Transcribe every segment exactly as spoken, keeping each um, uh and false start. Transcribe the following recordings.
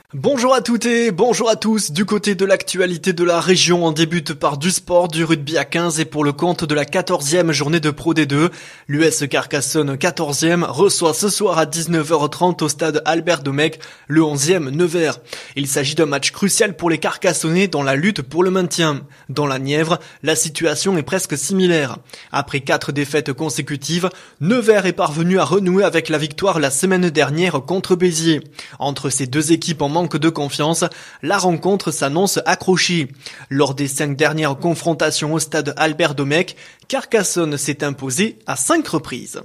Bonjour à toutes et bonjour à tous. Du côté de l'actualité de la région, on débute par du sport, du rugby à quinze et pour le compte de la quatorzième journée de Pro D deux. L'U S Carcassonne quatorzième reçoit ce soir à dix-neuf heures trente au stade Albert Domecq le onzième Nevers. Il s'agit d'un match crucial pour les Carcassonnais dans la lutte pour le maintien. Dans la Nièvre, la situation est presque similaire. Après quatre défaites consécutives, Nevers est parvenu à renouer avec la victoire la semaine dernière contre Béziers. Entre ces deux équipes en manque de confiance, la rencontre s'annonce accrochée. Lors des cinq dernières confrontations au stade Albert Domecq, Carcassonne s'est imposé à cinq reprises.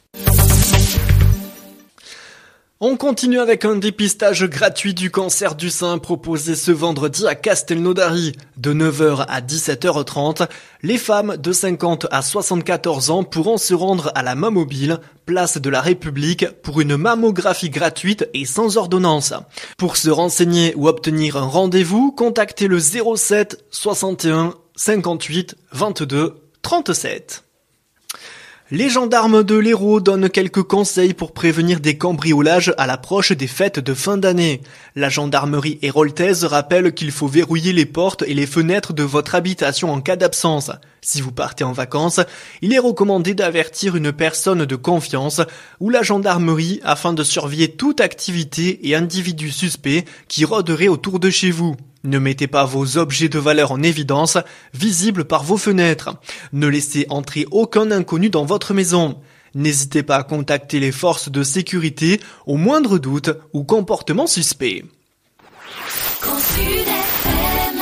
On continue avec un dépistage gratuit du cancer du sein proposé ce vendredi à Castelnaudary. De neuf heures à dix-sept heures trente, les femmes de cinquante à soixante-quatorze ans pourront se rendre à la Mammobile, place de la République, pour une mammographie gratuite et sans ordonnance. Pour se renseigner ou obtenir un rendez-vous, contactez le zéro sept soixante et un cinquante-huit vingt-deux trente-sept. Les gendarmes de l'Hérault donnent quelques conseils pour prévenir des cambriolages à l'approche des fêtes de fin d'année. La gendarmerie héroltaise rappelle qu'il faut verrouiller les portes et les fenêtres de votre habitation en cas d'absence. Si vous partez en vacances, il est recommandé d'avertir une personne de confiance ou la gendarmerie afin de surveiller toute activité et individu suspect qui rôderait autour de chez vous. Ne mettez pas vos objets de valeur en évidence, visibles par vos fenêtres. Ne laissez entrer aucun inconnu dans votre maison. N'hésitez pas à contacter les forces de sécurité au moindre doute ou comportement suspect.